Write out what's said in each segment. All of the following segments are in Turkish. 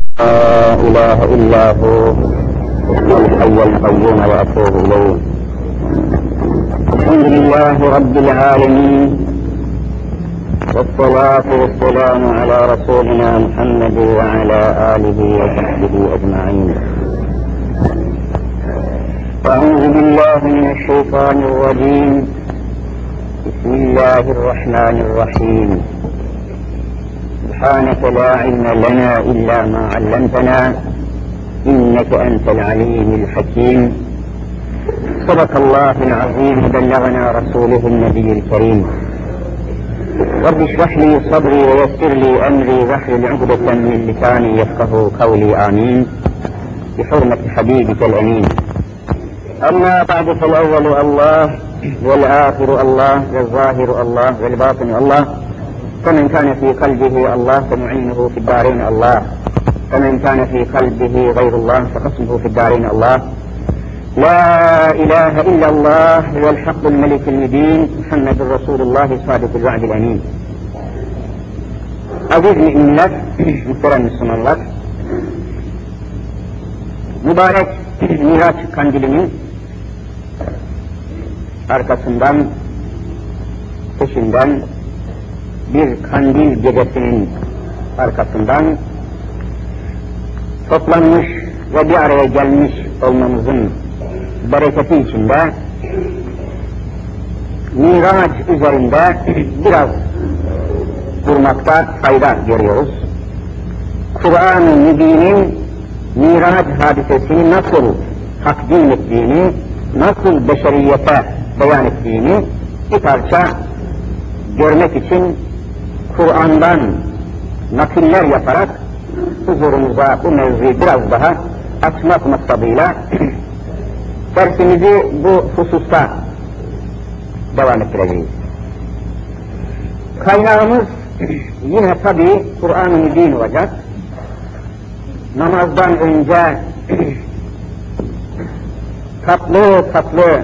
لا إله إلا هو الحي القيوم وأتوب إليه. الحمد لله رب العالمين، والصلاة والسلام على رسولنا محمد وعلى آله وصحبه أجمعين. أعوذ بالله من الشيطان الرجيم. بسم الله الرحمن الرحيم. سبحانك لا علم لنا إلا ما علمتنا إنك أنت العليم الحكيم. صدق الله العظيم، بلغنا رسوله النبي الكريم. رب اشرح لي صدري ويسر لي أمري واحلل عقدة من لساني يفقهوا قولي آمين بحرمة حبيبك الأمين. أما بعد فالأول الله والآخر الله والظاهر الله والباطن الله، فمن كان في قلبه الله فمعينه في الدارين الله، فمن كان في قلبه غير الله فقسمه في الدارين الله. لا إله إلا الله هو الحق الملك المبين، محمد رسول الله صادق الوعد الأمين. Aziz müminler, muhterem Müslümanlar, mübarek Miraç kandilinin arkasından, peşinden, bir kandil gecesinin arkasından toplanmış ve bir araya gelmiş olmamızın bereketi içinde Miraç üzerinde biraz durmakta fayda görüyoruz. Kur'an-ı Mübin'in Miraç hadisesini nasıl takdim ettiğini, nasıl beşeriyete beyan ettiğini bir parça görmek için Kur'an'dan nakiller yaparak huzurumuza bu mevzuyu biraz daha açmak maksadıyla dersimizi bu hususta devam ettireceğiz. Kaynağımız yine tabii Kur'an-ı Mübin olacak. Namazdan önce tatlı tatlı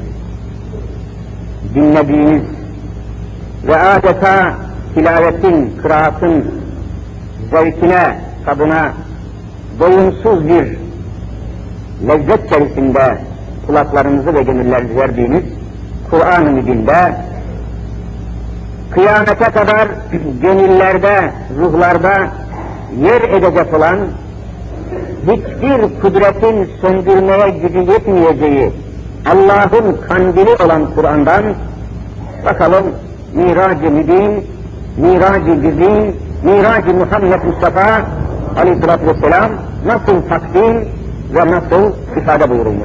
dinlediğiniz ve adeta tilavetin, kıraatın zevkine, tadına doyumsuz bir lezzet içerisinde kulaklarınızı ve gönüllerinizi verdiğiniz Kur'an-ı Mübin'de kıyamete kadar gönüllerde, ruhlarda yer edecek olan, hiçbir kudretin söndürmeye gücü yetmeyeceği Allah'ın kandili olan Kur'an'dan bakalım Mirac-ı Mübin, Mirac-ı Güzin, Mirac-ı Muhammed Mustafa Aleyhisselatü Vesselam nasıl takdim ve nasıl ifade buyurulmuş.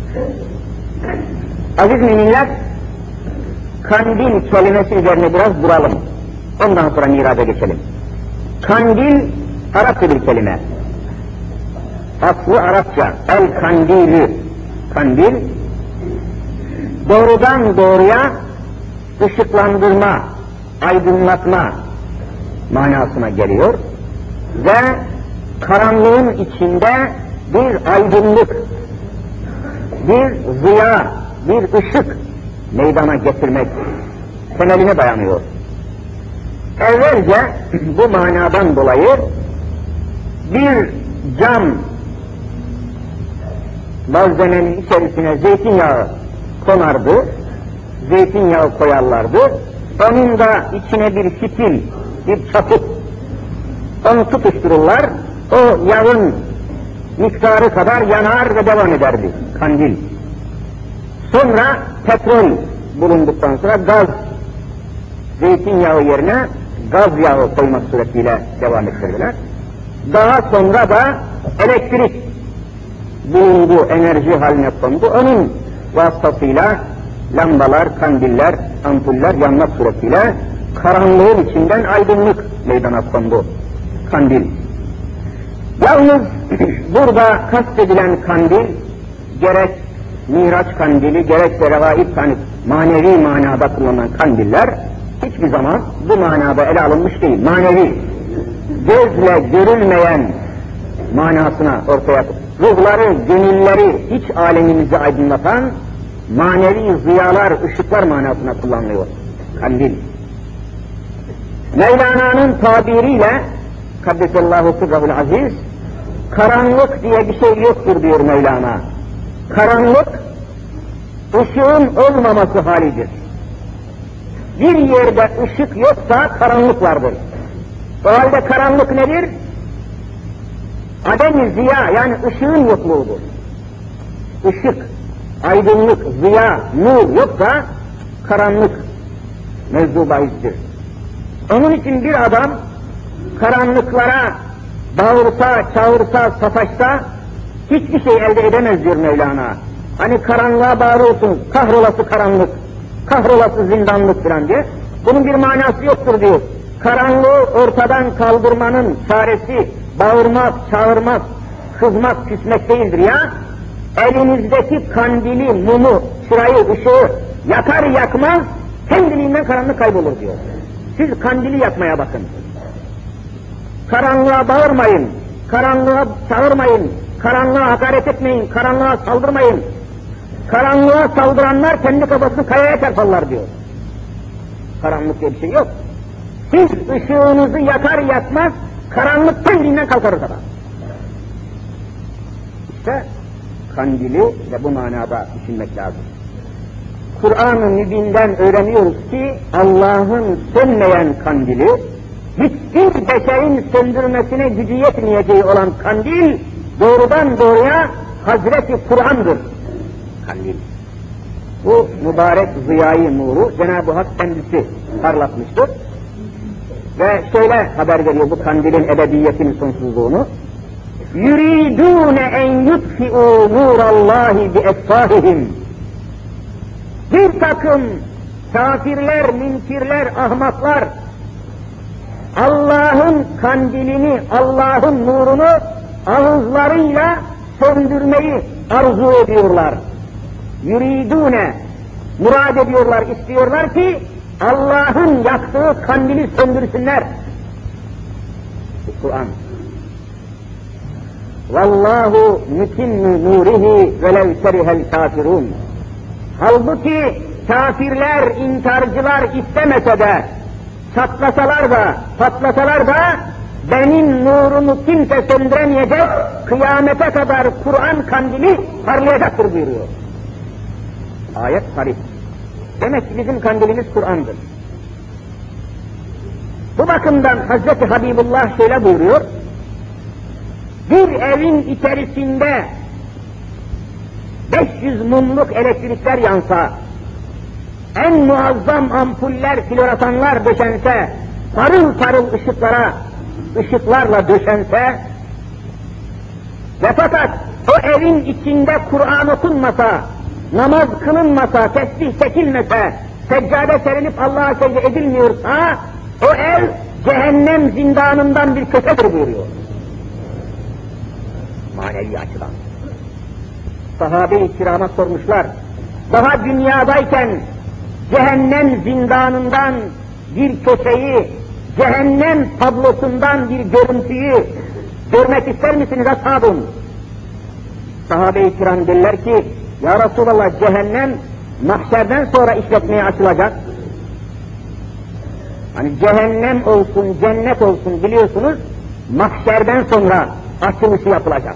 Aziz müminler, kandil kelimesi üzerine biraz duralım. Ondan sonra Miraç'a geçelim. Kandil Arapça bir kelime. Aslı Arapça, el kandili, kandil, doğrudan doğruya ışıklandırma, aydınlatma manasına geliyor ve karanlığın içinde bir aydınlık, bir ziya, bir ışık meydana getirmek temeline dayanıyor. Evvelce bu manadan dolayı bir cam malzemenin içerisine zeytinyağı konardı, zeytinyağı koyarlardı, onun da içine bir fitil, bir çaput, onu tutuştururlar, o yağın miktarı kadar yanar ve devam ederdi, kandil. Sonra petrol bulunduktan sonra gaz, zeytinyağı yerine gaz yağı koymak suretiyle devam ettirdiler. Daha sonra da elektrik bulundu, enerji haline kondu, onun vasıtasıyla lambalar, kandiller, ampuller yanmak suretiyle karanlığın içinden aydınlık meydana kondu, kandil. Yalnız burada kastedilen kandil, gerek Miraç kandili, gerekse revaib kandili, manevi manada kullanılan kandiller, hiçbir zaman bu manada ele alınmış değil. Manevi, gözle görülmeyen manasına ortaya, ruhları, gönülleri, iç alemimizi aydınlatan manevi ziyalar, ışıklar manasına kullanılıyor kandil. Mevlana'nın tabiriyle Kaddesallahu sırrahul aziz, karanlık diye bir şey yoktur diyor Mevlana. Karanlık, ışığın olmaması halidir. Bir yerde ışık yoksa karanlık vardır. O halde karanlık nedir? Adem-i ziya, yani ışığın yokluğudur. Işık, aydınlık, ziya, nur yoksa karanlık mevzu bahistir. Onun için bir adam karanlıklara bağırsa, çağırsa, sataşsa hiçbir şey elde edemez diyor Mevlana. Hani karanlığa bağırıyorsun, kahrolası karanlık, kahrolası zindanlık falan diye. Bunun bir manası yoktur diyor. Karanlığı ortadan kaldırmanın çaresi bağırmak, çağırmak, kızmak, küsmek değildir ya. Elinizdeki kandili, mumu, çırayı, ışığı yakar yakmaz kendiliğinden karanlık kaybolur diyor. Siz kandili yakmaya bakın. Karanlığa bağırmayın, karanlığa çağırmayın, karanlığa hakaret etmeyin, karanlığa saldırmayın. Karanlığa saldıranlar kendi kafasını kayaya çarparlar diyor. Karanlık diye bir şey yok. Siz ışığınızı yakar yakmaz karanlık kendinden kalkar ortada. İşte kandili de bu manada düşünmek lazım. Kur'an-ı Mübin'den öğreniyoruz ki Allah'ın sönmeyen kandili, hiçbir beşerin söndürmesine gücü yetmeyeceği olan kandil, doğrudan doğruya Hazreti Kur'an'dır. Kandil. Bu mübarek ziyayı nuru Cenab-ı Hak kendisi parlatmıştır. Ve şöyle haber veriyor bu kandilin ebediyetinin sonsuzluğunu. يُرِيدُونَ اَنْ يُطْفِئُوا نُورَ اللّٰهِ بِاَفْوَاهِهِمْ. Bir takım kafirler, münkirler, ahmaklar Allah'ın kandilini, Allah'ın nurunu ağızlarıyla söndürmeyi arzu ediyorlar. Yuridune, murad ediyorlar, istiyorlar ki Allah'ın yaktığı kandili söndürsünler. Kur'an. Vallahu mutimmu nurihi velev kerihel kafirun. Halbuki kafirler, inkarcılar istemese de, çatlasalar da, patlasalar da benim nurumu kimse söndüremeyecek, kıyamete kadar Kur'an kandili parlayacaktır buyuruyor. Ayet sarih. Demek ki bizim kandilimiz Kur'an'dır. Bu bakımdan Hazreti Habibullah şöyle buyuruyor, bir evin içerisinde 500 mumluk elektrikler yansa, en muazzam ampuller, floresanlar döşense, parıl parıl ışıklarla döşense ve fakat o evin içinde Kur'an okunmasa, namaz kılınmasa, tesbih çekilmese, seccade serilip Allah'a secde edilmiyorsa, o ev cehennem zindanından bir köşedir buyuruyor. Manevi açıdan. Sahabe-i kirama sormuşlar, daha dünyadayken cehennem zindanından bir köşeyi, cehennem tablosundan bir görüntüyü görmek ister misiniz ashabım? Sahabe-i kiram derler ki, ya Resulallah cehennem mahşerden sonra işletmeye açılacak. Hani cehennem olsun, cennet olsun biliyorsunuz, mahşerden sonra açılışı yapılacak.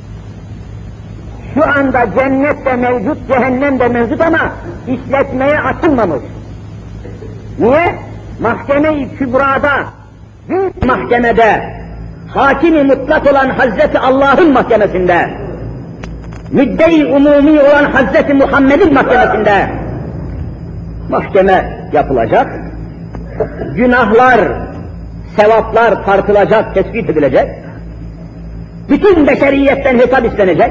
Şu anda cennet de mevcut, cehennem de mevcut ama işletmeye açılmamış. Niye? Mahkeme-i Kübra'da, büyük mahkemede, hakim-i mutlak olan Hazreti Allah'ın mahkemesinde, müdde-i umumi olan Hazreti Muhammed'in mahkemesinde mahkeme yapılacak, günahlar, sevaplar tartılacak, tespit edilecek, bütün beşeriyetten hesap istenecek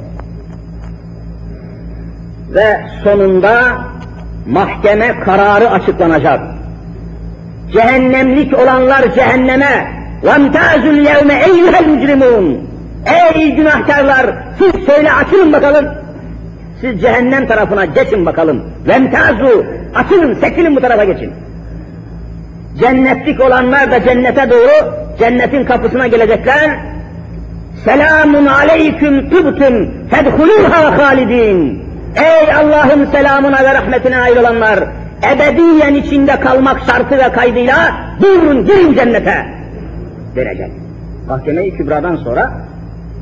ve sonunda mahkeme kararı açıklanacak. Cehennemlik olanlar cehenneme وَامْتَازُ الْيَوْمَ اَيُّهَا الْمُجْرِمُونَ. Ey günahkarlar, siz söyle açılın bakalım. Siz cehennem tarafına geçin bakalım. وَامْتَازُ, açılın, sekilin bu tarafa geçin. Cennetlik olanlar da cennete doğru, cennetin kapısına gelecekler. Selamun aleyküm tübtüm fedhulûhâ halidîn. Ey Allah'ın selamına ve rahmetine ayrılanlar, ebediyen içinde kalmak şartı ve kaydıyla buyurun girin cennete denecek. Mahkeme-i Kübra'dan sonra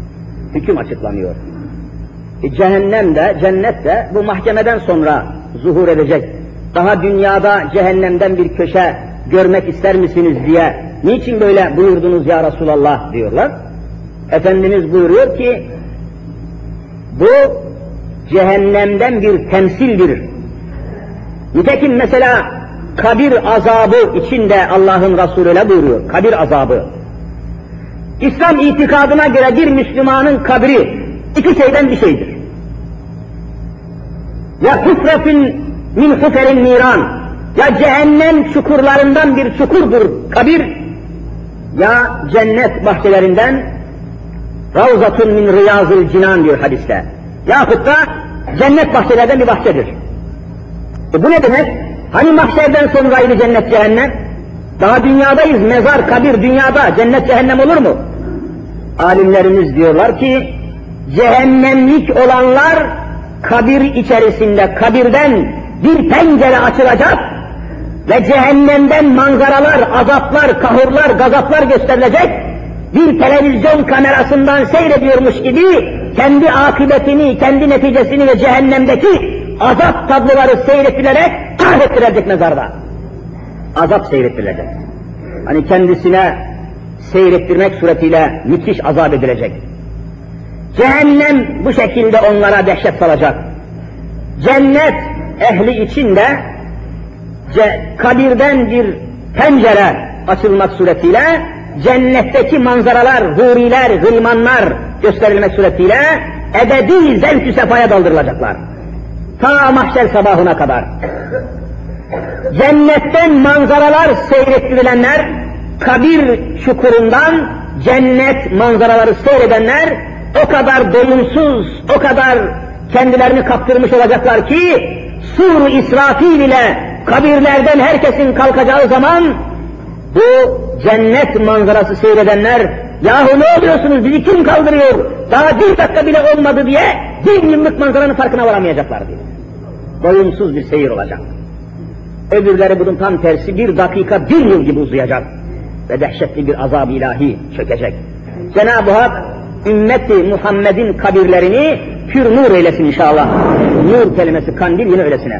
hüküm açıklanıyor. Cehennem de, cennet de bu mahkemeden sonra zuhur edecek. Daha dünyada cehennemden bir köşe görmek ister misiniz diye, niçin böyle buyurdunuz ya Resulallah diyorlar. Efendimiz buyuruyor ki, bu cehennemden bir temsildir. Nitekim mesela kabir azabı içinde Allah'ın Resulü öyle buyuruyor, kabir azabı. İslam itikadına göre bir Müslümanın kabri iki şeyden bir şeydir. Ya hufretin min huferin niran, ya cehennem çukurlarından bir çukurdur kabir, ya cennet bahçelerinden ravzatun min riyazil cinan diyor hadiste. Yahut da cennet bahçelerden bir bahçedir. Bu ne demek? Hani mahşerden sonraydı cennet cehennem? Daha dünyadayız, mezar, kabir dünyada, cennet cehennem olur mu? Alimlerimiz diyorlar ki, cehennemlik olanlar kabir içerisinde, kabirden bir pencere açılacak ve cehennemden manzaralar, azaplar, kahırlar, gazaplar gösterilecek, bir televizyon kamerasından seyrediyormuş gibi kendi akıbetini, kendi neticesini ve cehennemdeki azap tabloları seyrettilerek kahrettirecek mezarda. Azap seyrettirilecek. Hani kendisine seyrettirmek suretiyle müthiş azap edilecek. Cehennem bu şekilde onlara dehşet salacak. Cennet ehli için de kabirden bir pencere açılmak suretiyle cennetteki manzaralar, huriler, gılmanlar gösterilmek suretiyle ebedi zevk-ü sefaya daldırılacaklar. Ta mahşer sabahına kadar. Cennetten manzaralar seyrettirilenler, kabir çukurundan cennet manzaraları seyredenler o kadar doyumsuz, o kadar kendilerini kaptırmış olacaklar ki Sur-u İsrafil ile kabirlerden herkesin kalkacağı zaman bu cennet manzarası seyredenler, yahu ne oluyorsunuz, bizi kim kaldırıyor, daha bir dakika bile olmadı diye 1 yıllık manzaranın farkına varamayacaklar diye. Doyumsuz bir seyir olacak. Öbürleri bunun tam tersi 1 dakika 1 yıl gibi uzayacak ve dehşetli bir azab-ı ilahi çökecek. Cenab-ı Hak ümmeti Muhammed'in kabirlerini pür nur eylesin inşallah. Nur kelimesi kandil yine öylesine.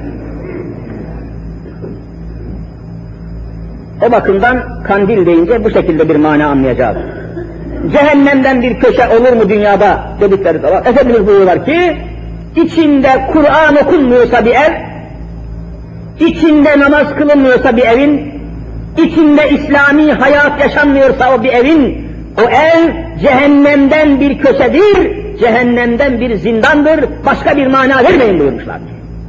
O bakımdan kandil deyince bu şekilde bir mana anlayacağız. Cehennemden bir köşe olur mu dünyada dedikleri zaman Efendimiz buyuruyorlar ki, içinde Kur'an okunmuyorsa bir ev, içinde namaz kılınmıyorsa bir evin, içinde İslami hayat yaşanmıyorsa o bir evin, o ev cehennemden bir köşedir, cehennemden bir zindandır, başka bir mana vermeyin buyurmuşlar.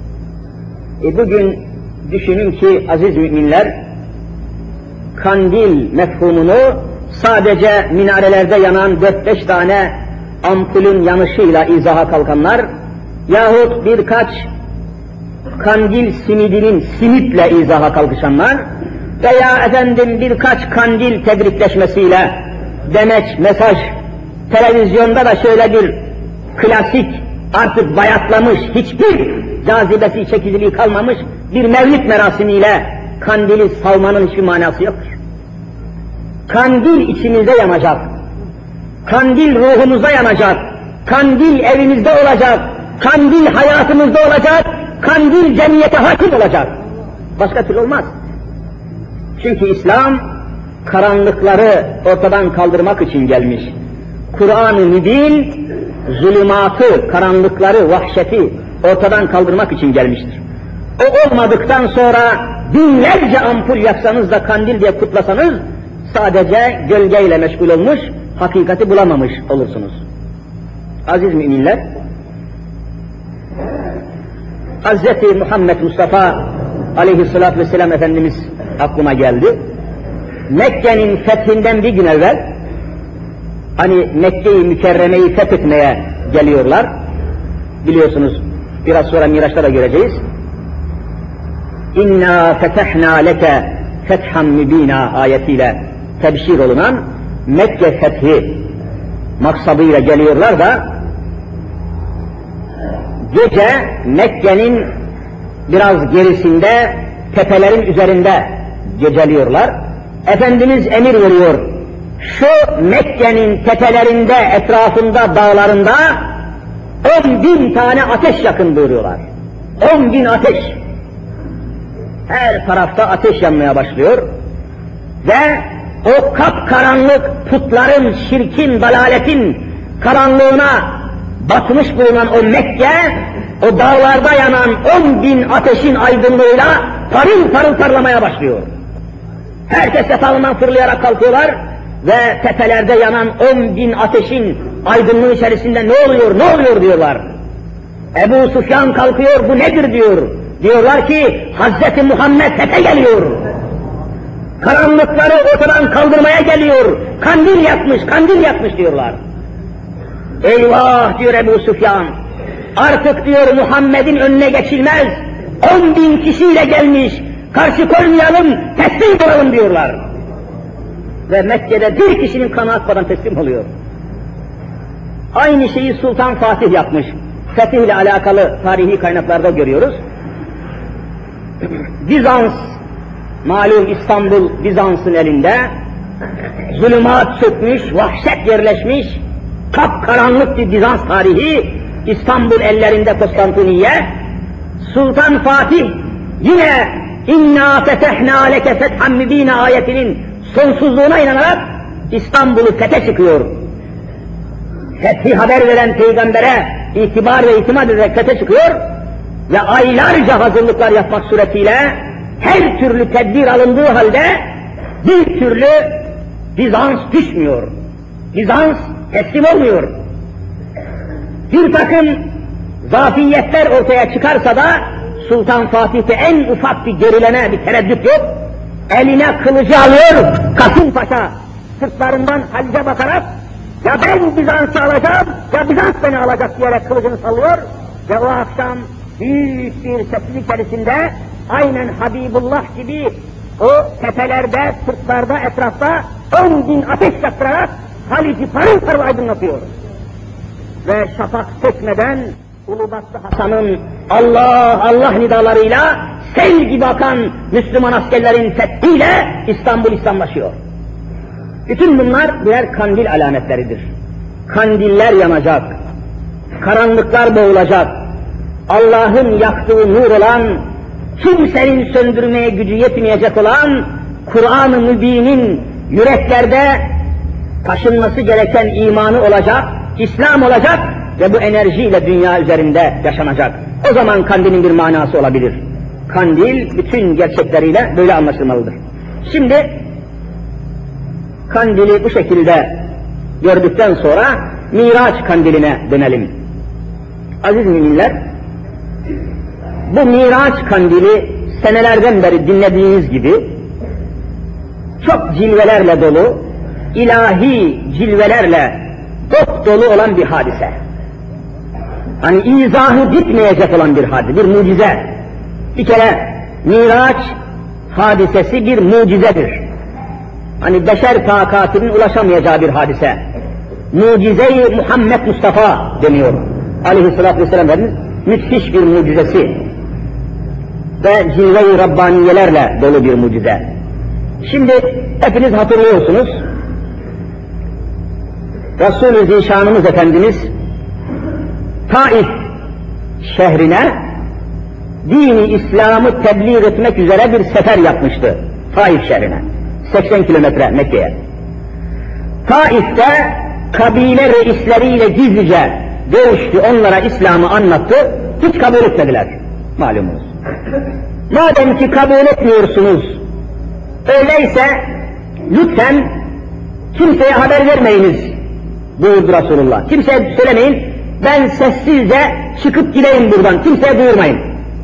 Bugün düşünün ki aziz müminler, kandil mefhumunu sadece minarelerde yanan 4-5 tane ampulün yanışıyla izaha kalkanlar yahut birkaç kandil simidinin simitle izaha kalkışanlar veya efendim birkaç kandil tebrikleşmesiyle demeç, mesaj, televizyonda da şöyle bir klasik, artık bayatlamış, hiçbir cazibesi, çekiciliği kalmamış bir mevlid merasimiyle kandili salmanın hiçbir manası yoktur. Kandil içimizde yanacak, kandil ruhumuzda yanacak, kandil evimizde olacak, kandil hayatımızda olacak, kandil cemiyete hakim olacak. Başka türlü olmaz. Çünkü İslam karanlıkları ortadan kaldırmak için gelmiş. Kur'an-ı Mübin zulümatı, karanlıkları, vahşeti ortadan kaldırmak için gelmiştir. O olmadıktan sonra binlerce ampul yaksanız da kandil diye kutlasanız sadece gölgeyle meşgul olmuş, hakikati bulamamış olursunuz. Aziz müminler, Hz. Muhammed Mustafa aleyhissalatü vesselam Efendimiz aklıma geldi. Mekke'nin fethinden bir gün evvel, hani Mekke-i Mükerreme'yi fethetmeye geliyorlar, biliyorsunuz biraz sonra Miraç'ta da göreceğiz. İnna fetehna leke fethan mübina ayetiyle tebşir olunan Mekke fethi maksadıyla geliyorlar da gece Mekke'nin biraz gerisinde tepelerin üzerinde geceliyorlar. Efendimiz emir veriyor, şu Mekke'nin tepelerinde, etrafında, dağlarında 10.000 tane ateş yakın buyuruyorlar. 10.000 ateş. Her tarafta ateş yanmaya başlıyor ve o kapkaranlık putların, şirkin, dalaletin karanlığına batmış bulunan o Mekke, o dağlarda yanan 10.000 ateşin aydınlığıyla parıl parıl parlamaya başlıyor. Herkes yatağından fırlayarak kalkıyorlar ve tepelerde yanan 10.000 ateşin aydınlığı içerisinde ne oluyor diyorlar. Ebu Süfyan kalkıyor, bu nedir diyor. Diyorlar ki Hazreti Muhammed tepe geliyor. Karanlıkları ortadan kaldırmaya geliyor. Kandil yakmış diyorlar. Eyvah diyor Ebu Süfyan. Artık diyor Muhammed'in önüne geçilmez. 10.000 kişiyle gelmiş. Karşı koymayalım, teslim olalım diyorlar. Ve Mekke'de bir kişinin kanı akmadan teslim oluyor. Aynı şeyi Sultan Fatih yapmış. Fetih ile alakalı tarihi kaynaklarda görüyoruz. Bizans, malum İstanbul Bizans'ın elinde, zulümat çökmüş, vahşet yerleşmiş, kapkaranlık bir Bizans tarihi, İstanbul ellerinde Konstantiniye, Sultan Fatih yine İnna fetehna leke fethan mübine ayetinin sonsuzluğuna inanarak İstanbul'u fethe çıkıyor. Fethi haber veren peygambere itibar ve itimat ederek fethe çıkıyor ve aylarca hazırlıklar yapmak suretiyle her türlü tedbir alındığı halde bir türlü Bizans düşmüyor. Bizans teslim olmuyor. Bir takım zafiyetler ortaya çıkarsa da Sultan Fatih'te en ufak bir gerileme, bir tereddüt yok. Eline kılıcı alıyor, Kasımpaşa sırtlarından Halic'e bakarak ya ben Bizans'ı alacağım, ya Bizans beni alacak diyerek kılıcını sallıyor ve o akşam büyük bir sessizlik içerisinde aynen Habibullah gibi o tepelerde, sırtlarda, etrafta 10.000 ateş yaktırarak Halic'i parıl parıl aydınlatıyor. Ve şafak sökmeden Ulubatlı Hasan'ın Allah Allah nidalarıyla sel gibi akan Müslüman askerlerin fethiyle İstanbul İslamlaşıyor. Bütün bunlar birer kandil alametleridir. Kandiller yanacak, karanlıklar boğulacak, Allah'ın yaktığı nur olan, kimsenin söndürmeye gücü yetmeyecek olan Kur'an-ı Mübin'in yüreklerde taşınması gereken imanı olacak, İslam olacak ve bu enerjiyle dünya üzerinde yaşanacak. O zaman kandilin bir manası olabilir. Kandil bütün gerçekleriyle böyle anlaşılmalıdır. Şimdi kandili bu şekilde gördükten sonra Miraç kandiline dönelim. Aziz müminler, bu Miraç kandili senelerden beri dinlediğiniz gibi çok cilvelerle dolu, ilahi cilvelerle dop dolu olan bir hadise. Hani izahı bitmeyecek olan bir hadise, bir mucize. Bir kere Miraç hadisesi bir mucizedir. Hani beşer takatinin ulaşamayacağı bir hadise. Mucize-i Muhammed Mustafa deniyor. Aleyhisselatü Vesselam Efendimiz müthiş bir mucizesi. Ve cilve-i Rabbaniyelerle dolu bir mucize. Şimdi hepiniz hatırlıyorsunuz. Resul-i Zişanımız Efendimiz Taif şehrine dini İslam'ı tebliğ etmek üzere bir sefer yapmıştı. Taif şehrine. 80 kilometre Mekke'ye. Taif'te kabile reisleriyle gizlice görüştü, onlara İslam'ı anlattı, hiç kabul etmediler. Malumunuz. Madem ki kabul etmiyorsunuz, öyleyse lütfen kimseye haber vermeyiniz buyurdu Resulullah. Kimseye söylemeyin, ben sessizce çıkıp gideyim buradan, kimseye duyurmayın.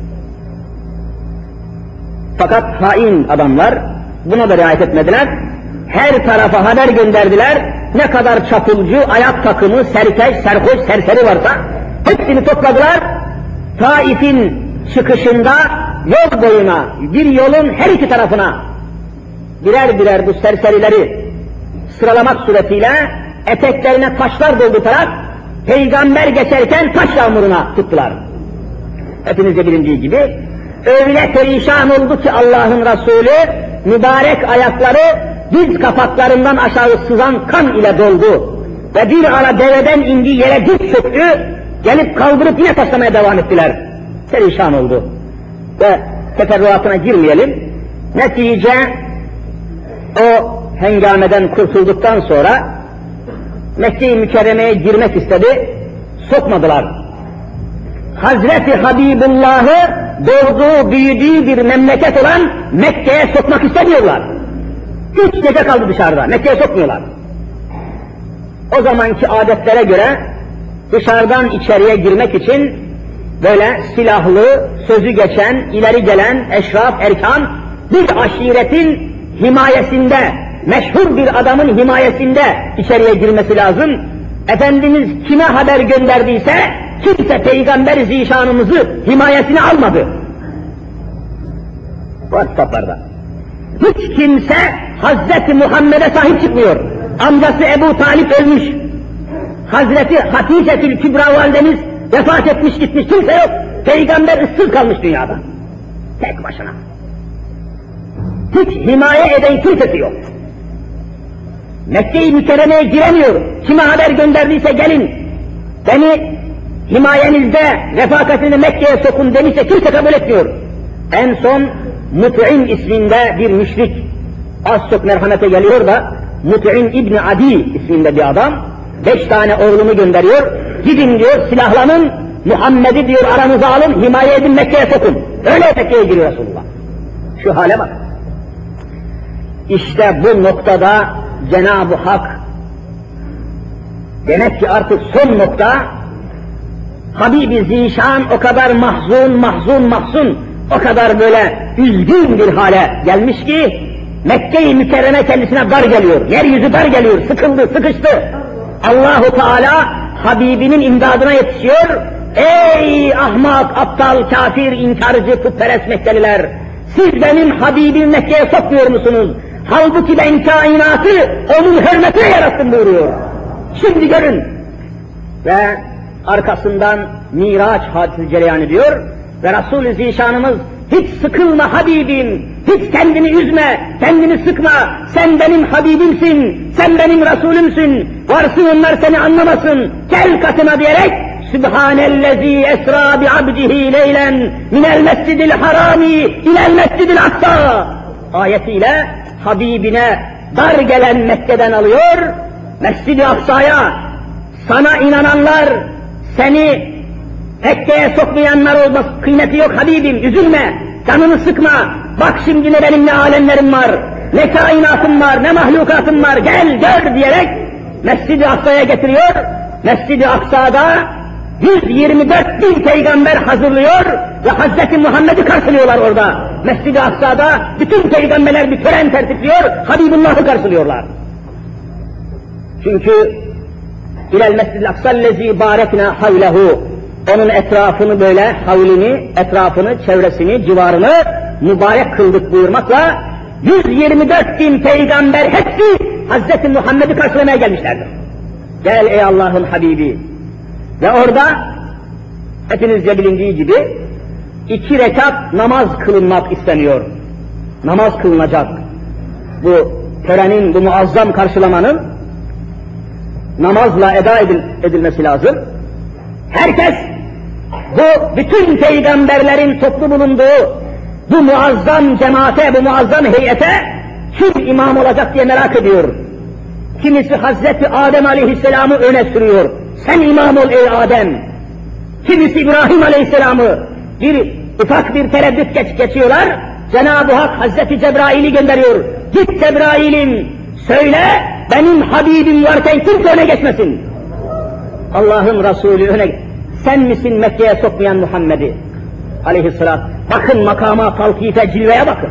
Fakat hain adamlar buna da riayet etmediler. Her tarafa haber gönderdiler. Ne kadar çapulcu, ayak takımı, serkeş, serhoş, serseri varsa hepsini topladılar. Taif'in çıkışında yol boyuna, bir yolun her iki tarafına birer birer bu serserileri sıralamak suretiyle eteklerine taşlar doldurarak peygamber geçerken taş yağmuruna tuttular. Hepinizce bilindiği gibi öyle perişan oldu ki Allah'ın Resulü mübarek ayakları diz kapaklarından aşağı sızan kan ile doldu. Ve bir ara deveden indi yere diz çöktü, gelip kaldırıp yine taşlamaya devam ettiler. Perişan oldu. Ve teferruatına girmeyelim. Netice o hengameden kurtulduktan sonra Mekke-i Mükerreme'ye girmek istedi, sokmadılar. Hazreti Habibullah'ı doğduğu, büyüdüğü bir memleket olan Mekke'ye sokmak istemiyorlar. 3 gece kaldı dışarıda, Mekke'ye sokmuyorlar. O zamanki adetlere göre dışarıdan içeriye girmek için böyle silahlı, sözü geçen, ileri gelen eşraf, erkan bir aşiretin himayesinde, meşhur bir adamın himayesinde içeriye girmesi lazım. Efendimiz kime haber gönderdiyse kimse Peygamber zişanımızı himayesine almadı. Bu kitaplarda. Hiç kimse Hazreti Muhammed'e sahip çıkmıyor. Amcası Ebu Talip ölmüş. Hazreti Hatice-tül Kübra validemiz vefat etmiş gitmiş. Kimse yok. Peygamber ıssız kalmış dünyada. Tek başına. Hiç himaye eden kimsesi yok. Mekke-i Mükerreme'ye giremiyor. Kime haber gönderdiyse gelin. Beni himayenizde, refakatini Mekke'ye sokun demişse kimse kabul etmiyor. En son Mut'im isminde bir müşrik, az çok merhamete geliyor da, Mut'im İbni Adi isminde bir adam, 5 tane oğlunu gönderiyor, gidin diyor, silahlanın, Muhammed'i diyor aranıza alın, himaye edin Mekke'ye sokun. Öyle Mekke'ye giriyor Resulullah. Şu hale bak. İşte bu noktada Cenab-ı Hak, demek ki artık son nokta, Habibi Zişan o kadar mahzun, o kadar böyle üzgün bir hale gelmiş ki, Mekke-i Mükerreme kendisine dar geliyor, yeryüzü dar geliyor, sıkıldı, sıkıştı. Allahu Teala Habibinin imdadına yetişiyor. Ey ahmak, aptal, kafir, inkarcı, putperest Mekkeliler! Siz benim Habibim Mekke'ye sokmuyor musunuz? Halbuki ben kainatı onun hürmetine yarattım buyuruyor. Şimdi görün. Ve arkasından Miraç hadisi cereyan ediyor ve Resul-i Zişanımız hiç sıkılma Habibim, hiç kendini üzme, kendini sıkma, sen benim Habibimsin, sen benim Resulümsün, varsın onlar seni anlamasın, gel katına diyerek Sübhanellezî esrâ bi'abdihi leylen minel mescidil harami ilel mescidil aksa ayetiyle Habibine dar gelen Mekke'den alıyor, Mescid-i Aksa'ya sana inananlar, seni Mekke'ye sokmayanlar olmaz, kıymeti yok Habibim, üzülme, canını sıkma, bak şimdi ne benim ne alemlerim var, ne kainatım var, ne mahlukatım var, gel gör diyerek Mescid-i Aksa'ya getiriyor. Mescid-i Aksa'da 124 bin peygamber hazırlıyor ve Hazreti Muhammed'i karşılıyorlar orada. Mescid-i Aksa'da bütün peygamberler bir tören tertipliyor, Habibullah'ı karşılıyorlar. Çünkü İlel Mescid-i Aksa'llezî bâreknâ havlehu, onun etrafını böyle, havlini, etrafını, çevresini, civarını mübarek kıldık buyurmakla 124 bin peygamber hepsi Hazreti Muhammed'i karşılamaya gelmişlerdir. Gel ey Allah'ın Habibi. Ve orada hepinizce bilindiği gibi 2 rekat namaz kılınmak isteniyor. Namaz kılınacak. Bu törenin, bu muazzam karşılamanın namazla eda edilmesi lazım. Herkes bu bütün peygamberlerin toplu bulunduğu bu muazzam cemaate, bu muazzam heyete kim imam olacak diye merak ediyor. Kimisi Hazreti Adem Aleyhisselam'ı öne sürüyor. Sen imam ol ey Adem. Kimisi İbrahim Aleyhisselam'ı bir ufak bir tereddüt geçiyorlar. Cenab-ı Hak Hazreti Cebrail'i gönderiyor. Git Cebrail'im söyle benim Habibim varken kimse öne geçmesin. Allah'ın Resulü öne. Sen misin Mekke'ye sokmayan Muhammed'i? Aleyhisselam. Bakın makama, talkife, cilveye bakın.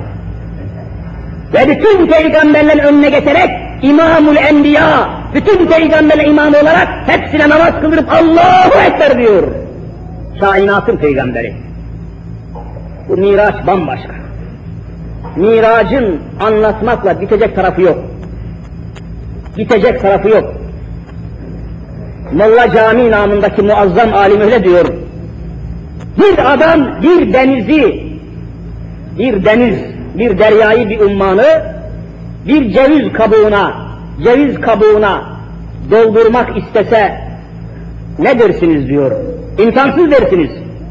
Ve bütün peygamberlerin önüne geçerek İmamul Enbiya, bütün peygamberler imamı olarak hepsine namaz kıldırıp Allahu Ekber diyor. Kainatın peygamberi. Bu Miraç bambaşka. Miracın anlatmakla bitecek tarafı yok. Bitecek tarafı yok. Molla Cami namındaki muazzam alim öyle diyor. Bir adam bir denizi, bir deniz, bir deryayı, bir ummanı bir ceviz kabuğuna doldurmak istese ne dersiniz diyor. İmkansız dersiniz.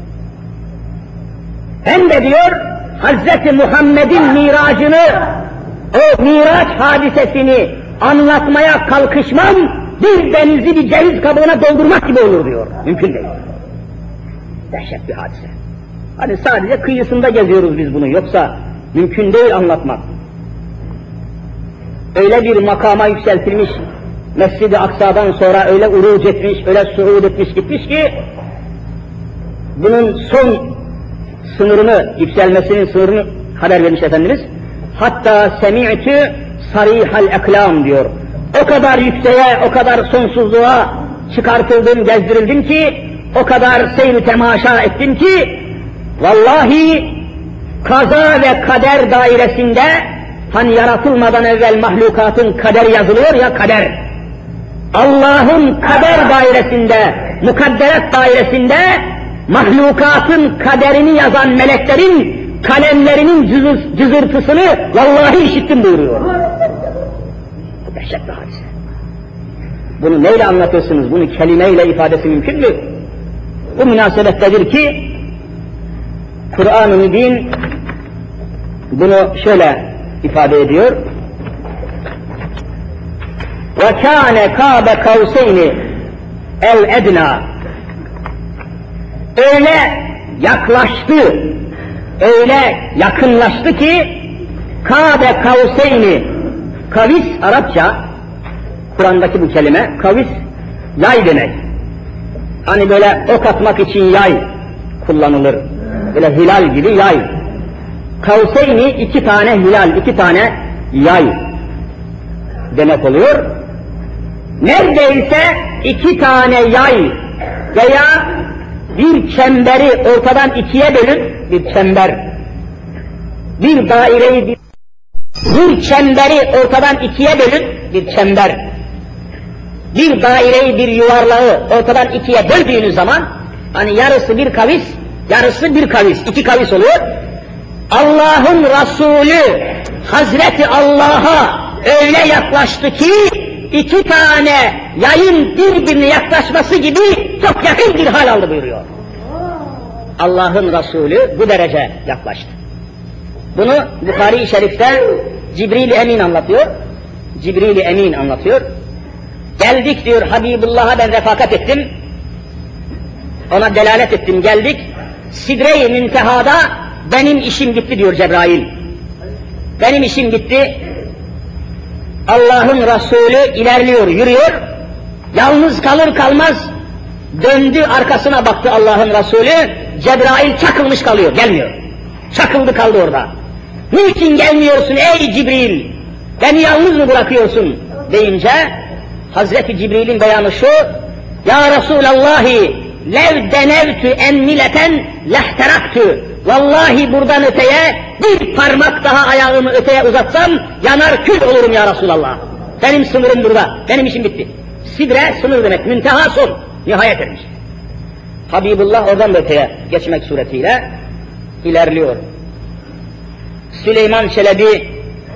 Hem de diyor Hz. Muhammed'in miracını, o miraç hadisesini anlatmaya kalkışmam bir denizi bir ceviz kabuğuna doldurmak gibi olur diyor. Mümkün değil. Dehşet bir hadise. Hani sadece kıyısında geziyoruz biz bunu, yoksa mümkün değil anlatmak. Öyle bir makama yükseltilmiş, Mescid-i Aksa'dan sonra öyle uruc etmiş, öyle suud etmiş gitmiş ki, bunun son sınırını, yükselmesinin sınırını haber vermiş Efendimiz. Hatta semi'tü sarihal eklam diyor. O kadar yükseğe, o kadar sonsuzluğa çıkartıldım, gezdirildim ki, o kadar seyr-i temaşa ettim ki, vallahi kaza ve kader dairesinde, hani yaratılmadan evvel mahlukatın kaderi yazılıyor ya, kader. Allah'ın kader dairesinde, mukadderet dairesinde, mahlukatın kaderini yazan meleklerin kalemlerinin cızırtısını vallahi işittim buyuruyor. Bu dehşet bir hadise. Bunu neyle anlatırsınız? Bunu kelimeyle ifadesi mümkün mü? Bu münasebettedir ki Kur'an-ı Mübin bunu şöyle ifade ediyor. وَكَانَ كَابَ كَوْسَيْنِ الْاَدْنَى Öyle yaklaştı, öyle yakınlaştı ki Kâbe kavseyni, kavis Arapça, Kur'an'daki bu kelime, kavis yay demek. Hani böyle ok atmak için yay kullanılır, böyle hilal gibi yay. Kavseyni iki tane hilal, iki tane yay demek oluyor. Neredeyse iki tane yay veya bir çemberi ortadan ikiye bölüp, bir çember, bir daireyi bir çemberi ortadan ikiye bölüp, bir çember, bir daireyi, bir yuvarlağı ortadan ikiye böldüğünüz zaman, hani yarısı bir kavis, yarısı bir kavis, iki kavis oluyor. Allah'ın Resulü Hazreti Allah'a öyle yaklaştı ki, iki tane yayın birbirine yaklaşması gibi çok yakın bir hal aldı buyuruyor. Allah'ın Resulü bu derece yaklaştı. Bunu Bukhari-i Şerif'te Cibril-i Emin anlatıyor. Cibril-i Emin anlatıyor. Geldik diyor, Habibullah'a ben refakat ettim. Ona delalet ettim, geldik. Sidre-i Münteha'da benim işim gitti diyor Cebrail. Benim işim gitti. Allah'ın Resulü ilerliyor, yürüyor. Yalnız kalır kalmaz döndü, arkasına baktı Allah'ın Resulü. Cebrail çakılmış kalıyor, gelmiyor. Çakıldı kaldı orada. Niçin gelmiyorsun ey Cibril? Beni yalnız mı bırakıyorsun? Deyince Hazreti Cibril'in beyanı şu: Ya Resulallahi lev denevtü emmileten lehteraktu. Vallahi buradan öteye bir parmak daha ayağımı öteye uzatsam yanar kül olurum ya Resulallah. Benim sınırım burada, benim işim bitti. Sidre sınır demek, münteha son, nihayet etmiş. Habibullah oradan öteye geçmek suretiyle ilerliyor. Süleyman Çelebi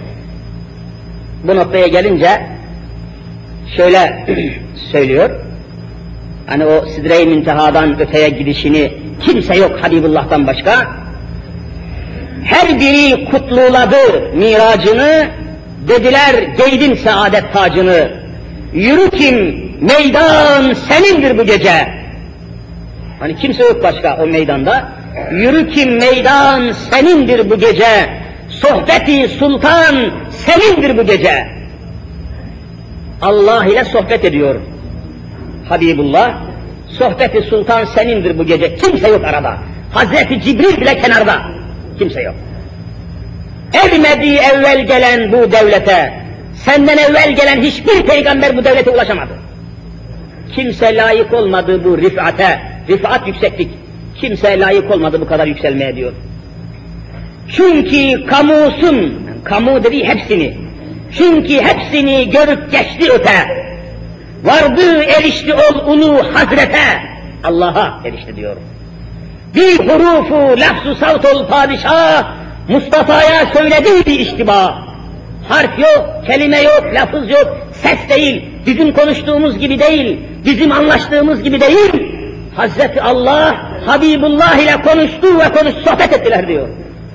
bu noktaya gelince şöyle söylüyor. Hani o Sidre-i Münteha'dan öteye gidişini kimse yok Habibullah'tan başka. Her biri kutluladı miracını, dediler giydin saadet tacını. Yürü kim meydan senindir bu gece. Hani kimse yok başka o meydanda. Yürü kim meydan senindir bu gece. Sohbeti sultan senindir bu gece. Allah ile sohbet ediyor Habibullah. Sohbeti sultan senindir bu gece. Kimse yok arada. Hazreti Cibril bile kenarda. Kimse yok. Ermedi evvel gelen bu devlete. Senden evvel gelen hiçbir peygamber bu devlete ulaşamadı. Kimse layık olmadı bu rifate. Rifat yükseklik. Kimse layık olmadı bu kadar yükselmeye diyor. Çünkü kamusun, kamu dediği hepsini. Çünkü hepsini görüp geçti öte. Vardı erişti ol ulu hazrete. Allah'a erişti diyor. Bir hurufu lafzu savt ol padişah. Mustafa'ya söylediği bir iştiba. Harf yok, kelime yok, lafız yok, ses değil, bizim konuştuğumuz gibi değil, bizim anlaştığımız gibi değil. Hazreti Allah, Habibullah ile konuştu ve sohbet ettiler diyor.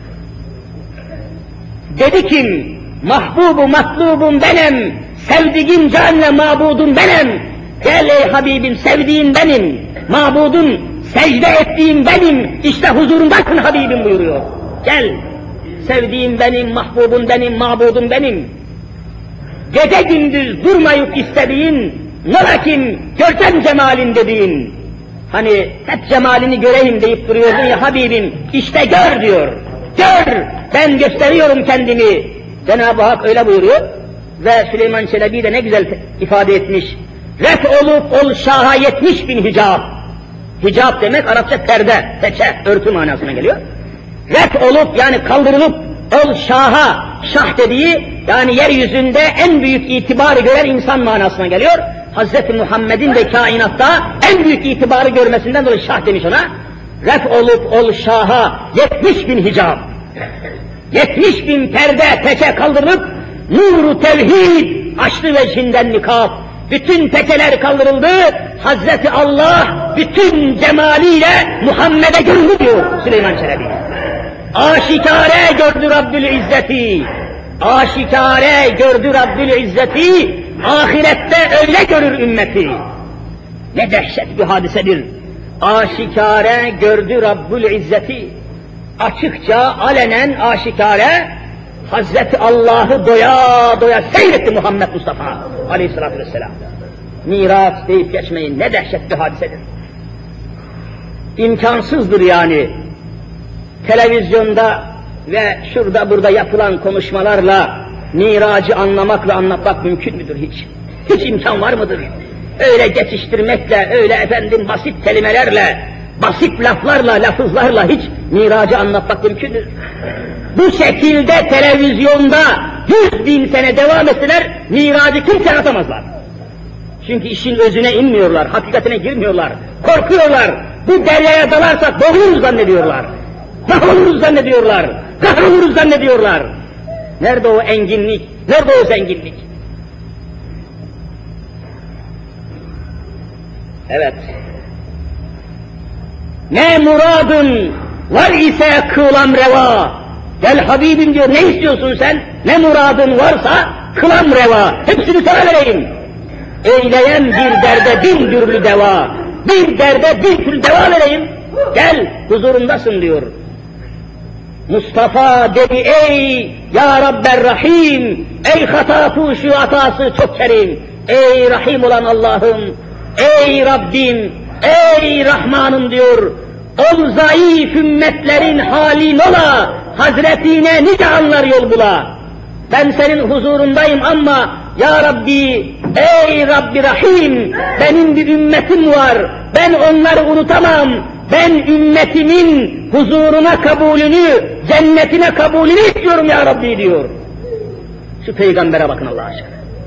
Dedi ki, mahbubu matlubum benim, sevdiğim canle mabudum benim. Gel ey Habibim, sevdiğin benim, mabudum, secde ettiğim benim, işte huzurundasın Habibim buyuruyor. Gel, sevdiğim benim, mahbubum benim, mabudum benim. Gece gündüz durmayıp istediğin, nolakin görsem cemalin dediğin. Hani hep cemalini göreyim deyip duruyordun ya Habibim, işte gör diyor. Gör, ben gösteriyorum kendimi. Cenab-ı Hak öyle buyuruyor ve Süleyman Çelebi de ne güzel ifade etmiş. Ref olup ol şaha 70.000 hicab. Hicab demek Arapça perde, peçe, örtü manasına geliyor. Ref olup yani kaldırılıp ol şaha, şah dediği yani yeryüzünde en büyük itibarı gören insan manasına geliyor. Hazreti Muhammed'in de kainatta en büyük itibarı görmesinden dolayı şah demiş ona. Ref olup ol şaha 70.000 hicab. 70.000 perde, peçe kaldırılıp nuru tevhid açtı vecihinden nikab. Bütün peçeler kaldırıldı, Hazreti Allah bütün cemaliyle Muhammed'e göründü diyor Süleyman Çelebi. Aşikare gördü Rabbül İzzeti, aşikare gördü Rabbül İzzeti, ahirette öyle görür ümmeti. Ne dehşet bir hadisedir. Aşikare gördü Rabbül İzzeti, açıkça, alenen, aşikare, Hazreti Allah'ı doya doya seyretti Muhammed Mustafa aleyhissalatü vesselam. Miraç deyip geçmeyin, ne dehşet bir hadisedir. İmkansızdır yani. Televizyonda ve şurada burada yapılan konuşmalarla Miracı anlamak ve anlatmak mümkün müdür hiç? Hiç imkan var mıdır? Öyle geçiştirmekle, öyle efendim basit kelimelerle, basit laflarla, lafızlarla hiç Miracı anlatmak mümkündür. Bu şekilde televizyonda 100.000 sene devam etseler Miracı kimse anlatamazlar. Çünkü işin özüne inmiyorlar, hakikatine girmiyorlar, korkuyorlar. Bu deryaya dalarsak boğuluruz zannediyorlar. Kahroluruz zannediyorlar, kahroluruz zannediyorlar. Nerede o enginlik, nerede o zenginlik? Evet. Ne muradın var ise kılam reva. Gel Habibim diyor, ne istiyorsun sen? Ne muradın varsa kılam reva. Hepsini sana vereyim. Eyleyen bir derde bin türlü deva. Bir derde bin türlü deva vereyim. Gel huzurundasın diyor. Mustafa dedi ey ya Rabber Rahim, ey hatafı şu hatası çok kerim, ey Rahim olan Allah'ım, ey Rabbim, ey Rahmanım diyor. Ol zayıf ümmetlerin halin ola, Hazretine nice anlar yol bula. Ben senin huzurundayım ama ya Rabbi, ey Rabbi Rahim, benim bir ümmetim var, ben onları unutamam. Ben ümmetimin huzuruna kabulünü, cennetine kabulünü istiyorum ya Rabbi diyor. Şu peygambere bakın Allah aşkına.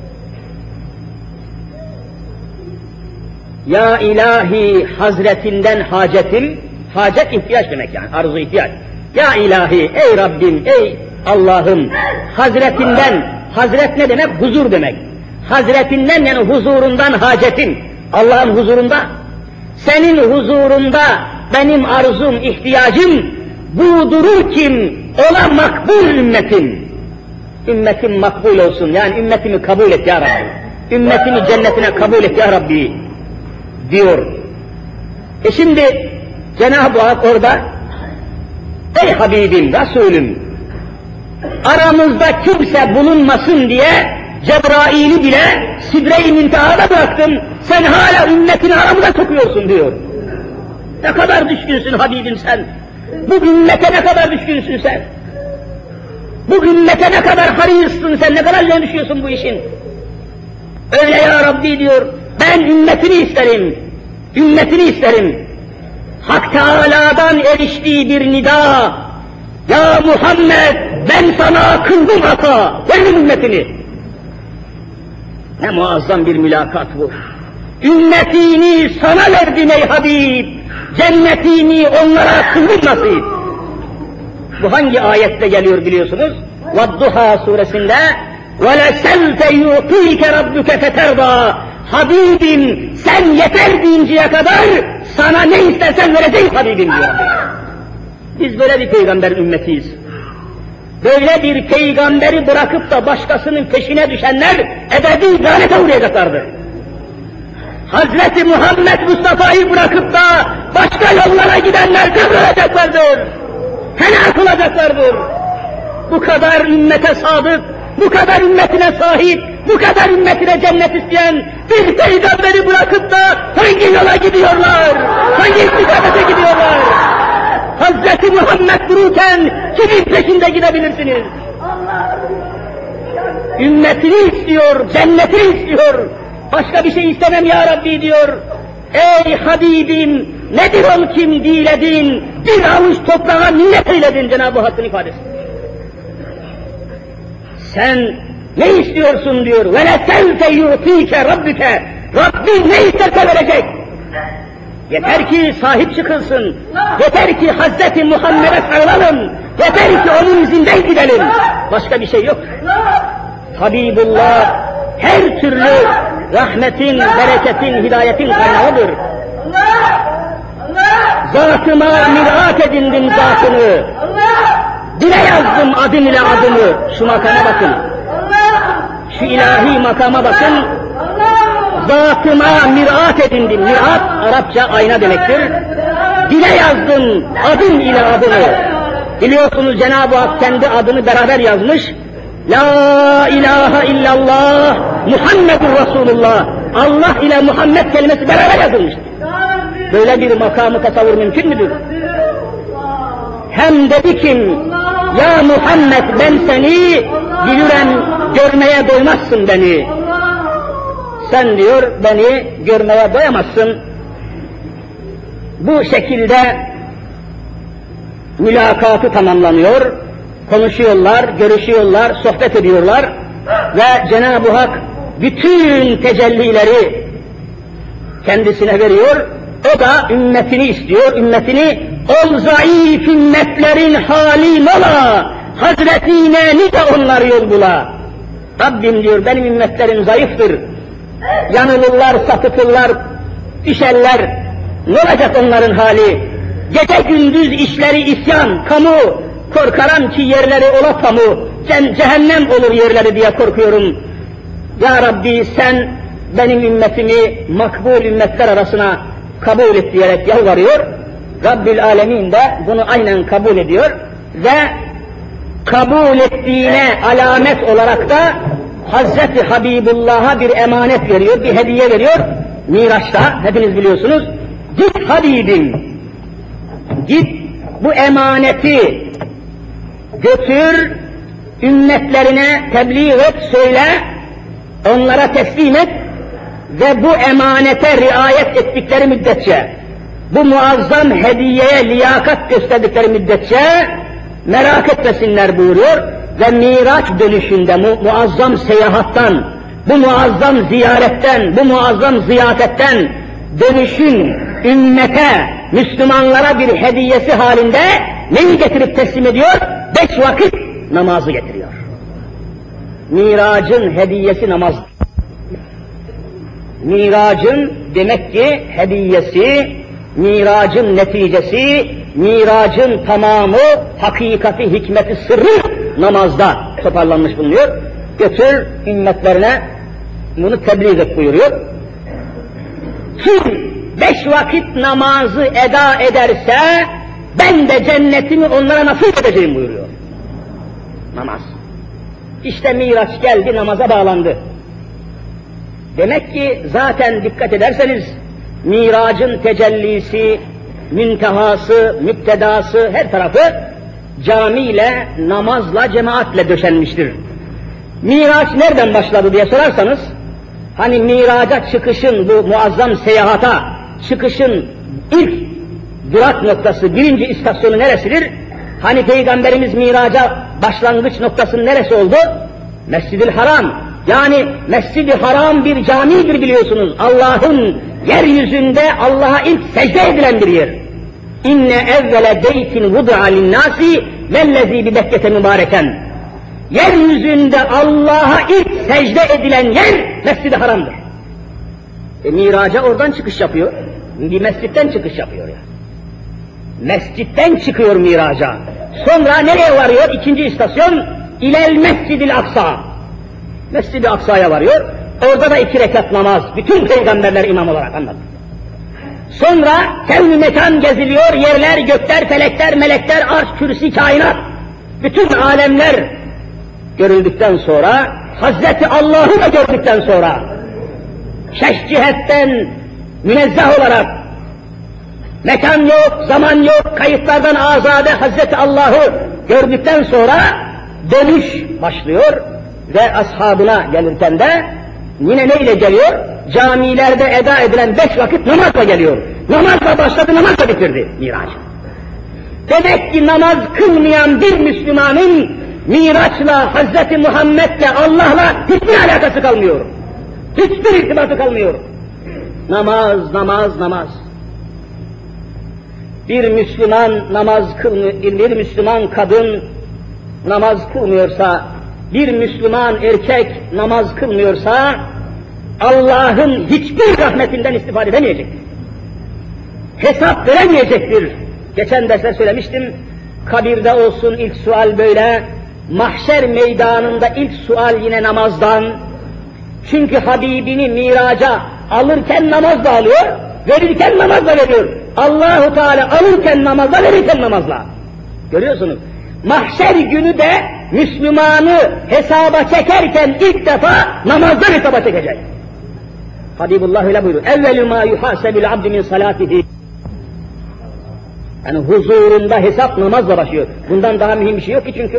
Ya ilahi hazretinden hacetim, hacet ihtiyaç demek yani, arzu ihtiyaç. Ya ilahi, ey Rabbim, ey Allah'ım, hazretinden, hazret ne demek? Huzur demek. Hazretinden yani huzurundan hacetim, Allah'ın huzurunda, senin huzurunda benim arzum, ihtiyacım budur kim? Ola makbul ümmetim. Ümmetim makbul olsun, yani ümmetimi kabul et ya Rabbi. Ümmetimi cennetine kabul et ya Rabbi diyor. Şimdi Cenab-ı Hak orada, ey Habibim, Resulüm, aramızda kimse bulunmasın diye Cebrail'i bile Sidre-i Münteha'da bıraktım, sen hala ümmetini aramıza sokuyorsun diyor. Ne kadar düşkünsün Habibim sen, bu ümmete ne kadar düşkünsün sen, bu ümmete ne kadar harissin sen, ne kadar üzerine düşüyorsun bu işin. Öyle ya Rabbi diyor, ben ümmetini isterim, ümmetini isterim. Hak Teâlâ'dan eriştiği bir nida, ya Muhammed ben sana kıldım hata, benim ümmetini. Ne muazzam bir mülakat bu. Ümmetini sana verdim ey Habib, cennetini onlara kıldım nasip. Bu hangi ayette geliyor biliyorsunuz? Vadduha suresinde وَلَسَوْفَ يُعْطِيكَ رَبُّكَ فَتَرْضَى. Habibim sen yeter deyinceye kadar sana ne istersen vereceğiz Habibim diyor. Biz böyle bir peygamber ümmetiyiz. Böyle bir peygamberi bırakıp da başkasının peşine düşenler ebedi lanete uğrayacaklardır. Hazreti Muhammed Mustafa'yı bırakıp da başka yollara gidenler kıvrılacaklardır. Helak olacaklardır. Bu kadar ümmete sadık, bu kadar ümmetine sahip, bu kadar ümmetine cennet isteyen bir peygamberi bırakıp da hangi yola gidiyorlar? Hangi istikamete gidiyorlar? Hazreti Muhammed dururken kimin peşinde gidebilirsiniz? Ümmetini istiyor, cennetini istiyor. Başka bir şey istemem ya Rabbi diyor. Ey Habibim, nedir ol kim diledin, bir avuç toprağa minnet eyledin Cenab-ı Hakk'ın ifadesi. Sen ne istiyorsun diyor. وَلَسَوْفَ يُعْطِيكَ رَبِّكَ. Rabbin ne isterse verecek. Yeter ki sahip çıkılsın. Yeter ki Hazreti Muhammed'e sarılalım. Yeter ki onun izinden gidelim. Başka bir şey yok. Habibullah her türlü rahmetin, bereketin, hidayetin kaynağıdır. Zatıma mirat edindim zatını. Dile yazdım adın ile adımı. Şu makama bakın. Şu ilahi makama bakın. Zatıma mirat edindim. Mirat Arapça ayna demektir. Dile yazdım adın ile adımı. Biliyorsunuz Cenab-ı Hak kendi adını beraber yazmış. La ilahe illallah Muhammedur Resulullah. Allah ile Muhammed kelimesi beraber yazılmıştır. Böyle bir makamı tasavvur mümkün müdür? Hem dedi kim? Ya Muhammed ben seni bilirim görmeye doymazsın beni. Sen diyor beni görmeye doyamazsın. Bu şekilde mülakatı tamamlanıyor. Konuşuyorlar, görüşüyorlar, sohbet ediyorlar ve Cenab-ı Hak bütün tecellileri kendisine veriyor. O da ümmetini istiyor, ümmetini ol zayıf ümmetlerin hali mola, Hazretine nice onlar yol bula. Rabbim diyor benim ümmetlerim zayıftır, yanılırlar, sapıtırlar, düşerler, ne olacak onların hali? Gece gündüz işleri isyan, kamu, korkarım ki yerleri ola kamu, cehennem olur yerleri diye korkuyorum. Ya Rabbi sen benim ümmetimi makbul ümmetler arasına kabul et diyerek yalvarıyor. Rabbül Alemin de bunu aynen kabul ediyor ve kabul ettiğine alamet olarak da Hazreti Habibullah'a bir emanet veriyor, bir hediye veriyor. Miraç'ta hepiniz biliyorsunuz. Git Habibim, git bu emaneti götür, ümmetlerine tebliğ et, söyle, onlara teslim et ve bu emanete riayet ettikleri müddetçe, bu muazzam hediyeye liyakat gösterdikleri müddetçe merak etmesinler buyuruyor ve Miraç dönüşünde muazzam seyahattan, bu muazzam ziyaretten, bu muazzam ziyafetten dönüşün ümmete, Müslümanlara bir hediyesi halinde neyi getirip teslim ediyor? 5 vakit namazı getiriyor. Miracın hediyesi namaz. Miracın demek ki hediyesi, miracın neticesi, miracın tamamı, hakikati, hikmeti, sırrı namazda toparlanmış bulunuyor. Götür ümmetlerine bunu tebliğ et buyuruyor. Kim 5 vakit namazı eda ederse ben de cennetimi onlara nasip edeceğim buyuruyor. Namaz. İşte Miraç geldi, namaza bağlandı. Demek ki zaten dikkat ederseniz Miracın tecellisi, müntehası, müptedası her tarafı camiyle, namazla, cemaatle döşenmiştir. Miraç nereden başladı diye sorarsanız, hani miraca çıkışın, bu muazzam seyahata çıkışın ilk durak noktası, birinci istasyonu neresidir? Hani Peygamberimiz miraca başlangıç noktasının neresi oldu? Mescid-i Haram. Yani Mescid-i Haram bir camidir biliyorsunuz. Allah'ın yeryüzünde Allah'a ilk secde edilen bir yer. İnne evvele beytin vudu'a linnâsi vellezî bi Bekke'te mübareken. yeryüzünde Allah'a ilk secde edilen yer Mescid-i Haram'dır. Miraca oradan çıkış yapıyor. Bir mescitten çıkış yapıyor ya. Mescitten çıkıyor miraca. Sonra nereye varıyor? İkinci istasyon İlel Mescid-i Aksa. Mescid-i Aksa'ya varıyor. Orada da 2 rekat namaz. Bütün peygamberler imam olarak anlattı. Sonra kevn-i mekan geziliyor. Yerler, gökler, felekler, melekler, arş, kürsi, kainat. Bütün alemler görüldükten sonra, Hazreti Allah'ı da gördükten sonra, 5 cihetten münezzeh olarak, mekan yok, zaman yok, kayıtlardan azade Hazreti Allah'ı gördükten sonra dönüş başlıyor ve ashabına gelirken de yine neyle geliyor? Camilerde eda edilen 5 vakit namazla geliyor. Namazla başladı, namazla bitirdi Miraç. Demek ki namaz kılmayan bir Müslümanın Miraç'la, Hazreti Muhammed'le, Allah'la hiçbir alakası kalmıyor. Hiçbir irtibatı kalmıyor. Namaz, namaz, namaz. Bir Müslüman namaz kılmıyor, bir Müslüman kadın namaz kılmıyorsa, bir Müslüman erkek namaz kılmıyorsa, Allah'ın hiçbir rahmetinden istifade edemeyecektir. Hesap veremeyecektir. Geçen derste söylemiştim, kabirde olsun ilk sual böyle, mahşer meydanında ilk sual yine namazdan. Çünkü Habibini miraca alırken namazla alıyor, verirken namazla veriyor. Allahu Teala alırken namazla, verirken namazla. Görüyorsunuz. Mahşer günü de Müslümanı hesaba çekerken ilk defa namazdan hesaba çekecek. Habibullah öyle buyuruyor. Evvelü ma yuhasebül abdi min salatihi. Yani huzurunda hesap namazla başlıyor. Bundan daha mühim bir şey yok ki çünkü.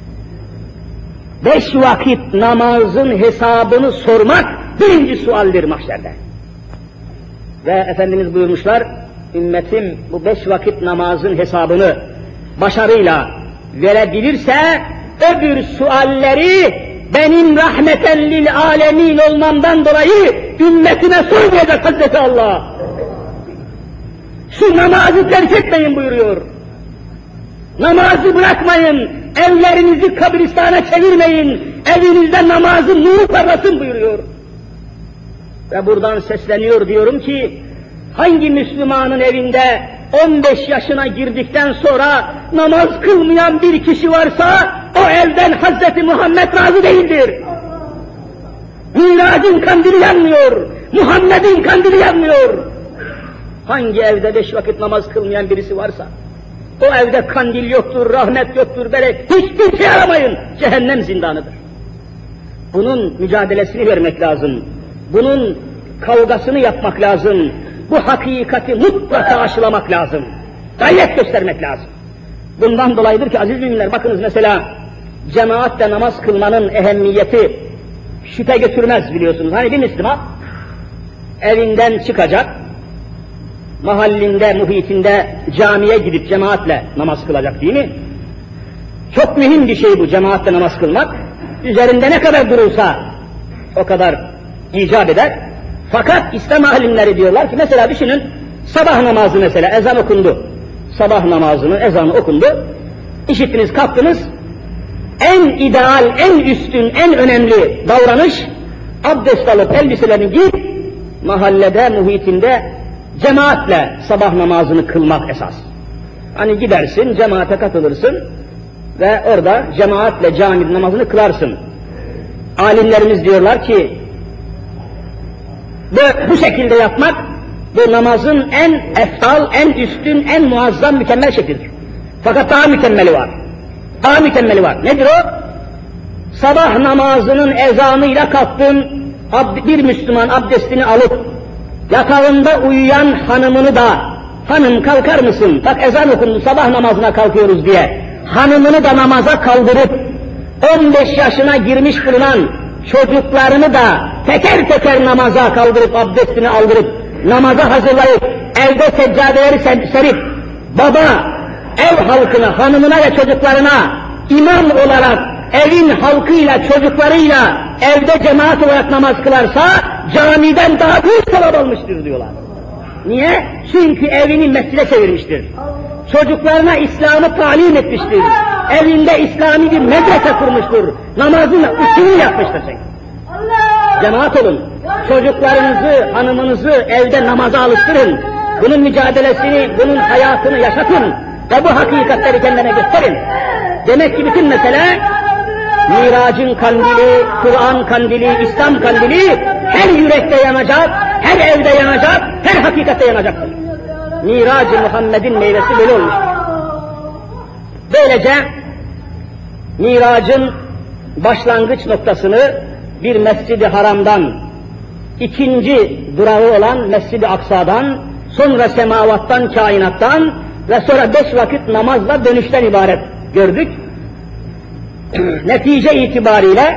5 vakit namazın hesabını sormak birinci sualdir mahşerde. Ve Efendimiz buyurmuşlar, ümmetim bu 5 vakit namazın hesabını başarıyla verebilirse, öbür sualleri benim rahmeten lil alemin olmamdan dolayı ümmetime sormayacak Hazreti Allah. Şu namazı terk etmeyin buyuruyor. Namazı bırakmayın, evlerinizi kabristana çevirmeyin, evinizde namazın nuru parlasın buyuruyor. Ve buradan sesleniyor diyorum ki, hangi Müslümanın evinde 15 yaşına girdikten sonra namaz kılmayan bir kişi varsa, o evden Hazreti Muhammed razı değildir. Miracın kandili yanmıyor, Muhammed'in kandili yanmıyor. Hangi evde 5 vakit namaz kılmayan birisi varsa, o evde kandil yoktur, rahmet yoktur, hiçbir şey aramayın, cehennem zindanıdır. Bunun mücadelesini vermek lazım, bunun kavgasını yapmak lazım, bu hakikati mutlaka aşılamak lazım, gayret göstermek lazım. Bundan dolayıdır ki aziz müminler, bakınız mesela, cemaatle namaz kılmanın ehemmiyeti şüphe götürmez biliyorsunuz. Hani bir Müslüman evinden çıkacak, mahallinde, muhitinde camiye gidip cemaatle namaz kılacak değil mi? Çok mühim bir şey bu, cemaatle namaz kılmak. Üzerinde ne kadar durursa o kadar icap eder. Fakat İslam alimleri diyorlar ki, mesela düşünün, sabah namazı mesela, ezan okundu. Sabah namazının ezanı okundu. İşittiniz, kalktınız. En ideal, en üstün, en önemli davranış, abdest alıp elbiselerini giyip, mahallede, muhitinde cemaatle sabah namazını kılmak esas. Hani gidersin, cemaate katılırsın ve orada cemaatle cami namazını kılarsın. Alimlerimiz diyorlar ki, bu şekilde yapmak, bu namazın en eftal, en üstün, en muazzam, mükemmel şeklidir. Fakat daha mükemmeli var. Daha mükemmeli var. Nedir o? Sabah namazının ezanıyla kalktın, bir Müslüman abdestini alıp, yatağında uyuyan hanımını da, hanım kalkar mısın, bak ezan okundu, sabah namazına kalkıyoruz diye, hanımını da namaza kaldırıp, 15 yaşına girmiş bulunan çocuklarını da teker teker namaza kaldırıp, abdestini aldırıp, namaza hazırlayıp, evde seccadeleri serip, baba, ev halkına, hanımına ve çocuklarına imam olarak, evin halkıyla, çocuklarıyla, evde cemaat olarak namaz kılarsa, camiden daha büyük sevap almıştır diyorlar. Niye? Çünkü evini mescide çevirmiştir. Çocuklarına İslam'ı talim etmiştir. evinde İslami bir medrese kurmuştur. Namazın üstünü yapmıştır çünkü. Cemaat olun. Çocuklarınızı, hanımınızı evde namaza alıştırın. Bunun mücadelesini, bunun hayatını yaşatın. Ve bu hakikatleri kendine gösterin. Demek ki bütün mesele Miracın kandili, Kur'an kandili, İslam kandili her yürekte yanacak, her evde yanacak, her hakikatte yanacaktır. Mirac-ı Muhammed'in meyvesi böyle olmuş. Böylece Mirac'ın başlangıç noktasını bir Mescid-i Haram'dan, ikinci durağı olan Mescid-i Aksa'dan, sonra semavattan, kainattan ve sonra 5 vakit namazla dönüşten ibaret gördük. Netice itibariyle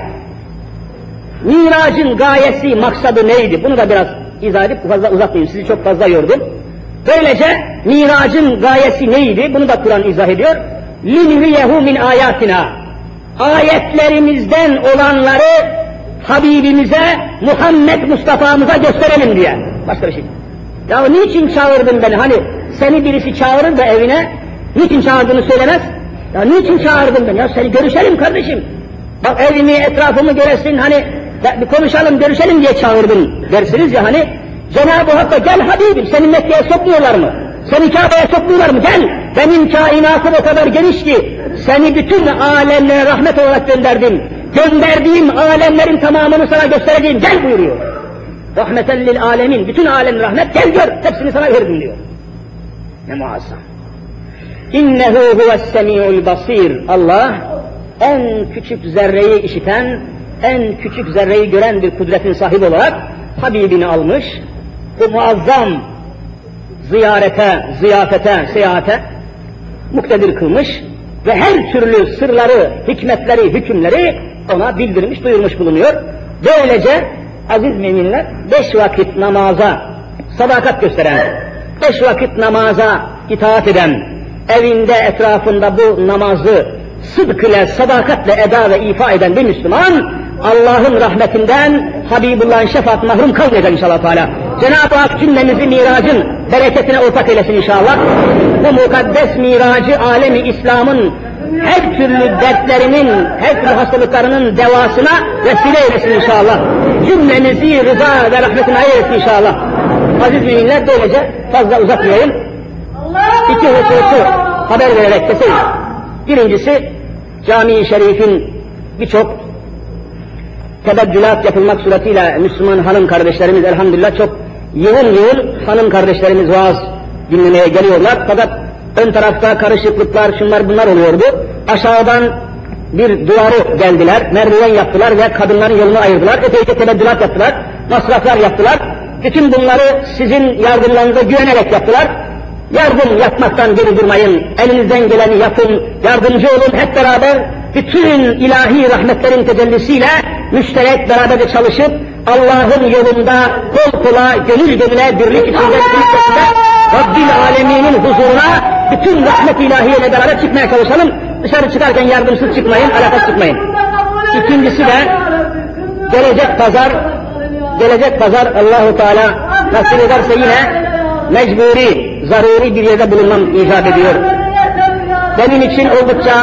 Mirac'ın gayesi, maksadı neydi? Bunu da biraz izah edip fazla uzatmayayım, sizi çok fazla yordum. Böylece Mirac'ın gayesi neydi? Bunu da Kur'an izah ediyor. لِنُرِيَهُ مِنْ آيَاتِنَا Ayetlerimizden olanları Habibimize, Muhammed Mustafa'mıza gösterelim diye. Başka bir şey. Ya niçin çağırdın beni? Hani seni birisi çağırır da evine, niçin çağırdığını söylemez? Ya niçin çağırdın beni? Ya seni görüşelim kardeşim. Bak evimi, etrafımı göresin, hani bir konuşalım, görüşelim diye çağırdın dersiniz ya hani. Cenab-ı Hak da gel Habibim, seni Mekke'ye sokmuyorlar mı? Seni Kabe'ye sokmuyorlar mı? Gel, benim kainatım o kadar geniş ki, seni bütün alemlere rahmet olarak gönderdim. Gönderdiğim alemlerin tamamını sana göstereceğim, gel buyuruyor. Rahmeten lil alemin, bütün alem rahmet, gel gör, hepsini sana verdim diyor. Ne muazzam. İnnehu huves-semi'ul basir. Allah, en küçük zerreyi işiten, en küçük zerreyi gören bir kudretin sahibi olarak Habibini almış, bu muazzam ziyarete, ziyafete, seyahate muktedir kılmış ve her türlü sırları, hikmetleri, hükümleri ona bildirmiş, duyurmuş bulunuyor. Böylece aziz müminler 5 vakit namaza sadakat gösteren, 5 vakit namaza itaat eden, evinde etrafında bu namazı sıdk ile, sadakatle eda ve ifa eden bir Müslüman, Allah'ın rahmetinden, Habibullah'ın şefaat mahrum kalmayacak inşallah Teala. Cenab-ı Hak cümlemizi Mirac'ın bereketine ortak eylesin inşallah. Bu mukaddes Mirac'ı alemi İslam'ın her türlü dertlerinin, her türlü hastalıklarının devasına vesile eylesin inşallah. Cümlemizi rıza ve rahmetine eylesin inşallah. Aziz müminler, böylece fazla uzatmayayım. 2 hususu haber vererek keseyim. Birincisi, Cami-i Şerif'in birçok tebeddülat yapılmak suretiyle Müslüman hanım kardeşlerimiz elhamdülillah çok yığın hanım kardeşlerimiz vaaz dinlemeye geliyorlar. Fakat ön tarafta karışıklıklar, şunlar bunlar oluyordu. Aşağıdan bir duvarı geldiler, merdiven yaptılar ve kadınların yolunu ayırdılar. Epeyce tebeddülat yaptılar, masraflar yaptılar. Bütün bunları sizin yardımlarınıza güvenerek yaptılar. Yardım yapmaktan geri durmayın, elinizden geleni yapın, yardımcı olun, hep beraber bütün ilahi rahmetlerin tecellisiyle müşterek beraberce çalışıp Allah'ın yolunda kol kola, gönül gönüle, birlik içinde, Rabbil Alemin'in huzuruna bütün rahmet ilahiyle beraber çıkmaya çalışalım. Dışarı çıkarken yardımsız çıkmayın, alakasız çıkmayın. İkincisi de gelecek pazar Allah-u Teala nasip ederse yine mecburi, zaruri bir yerde bulunmam icap ediyor. Benim için oldukça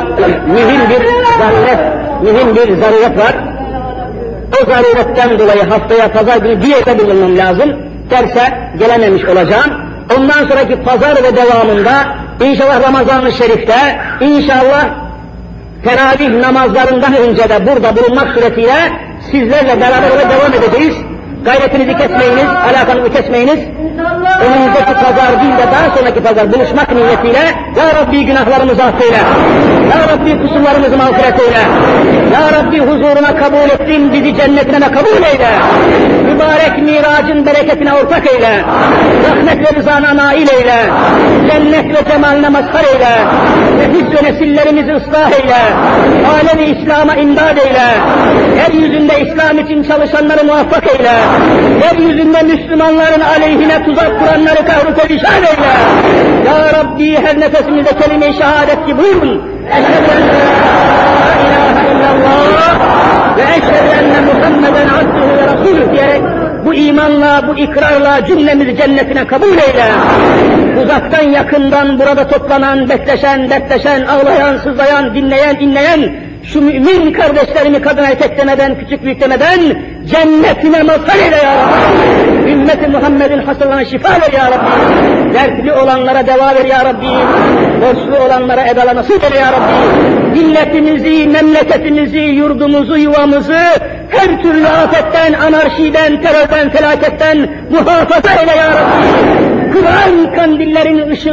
mühim bir zaruret var. O zaruretten dolayı haftaya pazar günü bir yerde bulunmam lazım. Derse gelememiş olacağım. Ondan sonraki pazar ve devamında inşallah Ramazan-ı Şerif'te, inşallah teravih namazlarından önce de burada bulunmak suretiyle sizlerle beraber devam edeceğiz. Gayretinizi kesmeyiniz, alakanızı kesmeyiniz. Önümüzdeki pazar değil de daha sonraki pazar buluşmak niyetiyle Ya Rabbi günahlarımızı affeyle. Ya Rabbi kusurlarımızı mağfiret eyle. Ya Rabbi huzuruna kabul ettin, bizi cennetine kabul eyle. Mübarek Mirac'ın bereketine ortak eyle. Rahmet ve rızana nail eyle. Cennet ve cemaline mazhar eyle. Nefis ve nesillerimizi ıslah eyle. Alemi İslam'a imdad eyle. Yeryüzünde İslam için çalışanları muvaffak eyle. Yeryüzünde Müslümanların aleyhine tuzak kuranları kahru perişan eyle. Ya Rabbi her nefesimizde kelime-i şehadet ki buyurun. Eşhedü en la ilahe illallah ve eşhedü enne Muhammeden abdühü ve rasulüh diyerek bu bu imanla, bu ikrarla cümlemizi cennetine kabul eyle. Uzaktan yakından burada toplanan, bekleşen, dertleşen, ağlayan, sızlayan, dinleyen, inleyen şu mümin kardeşlerimi kadın erkek demeden, küçük büyük demeden cennetine mazhar eyle ya Rabbi. Ümmeti Muhammed'in hastalarına şifa ver ya Rabbi. Dertli olanlara deva ver ya Rabbi. Borçlu olanlara edala nasip eyle ya Rabbi. Milletimizi, memleketimizi, yurdumuzu, yuvamızı her türlü afetten, anarşiden, terörden, felaketten muhafaza eyle ya Rabbi. Kur'an kandillerinin ışığı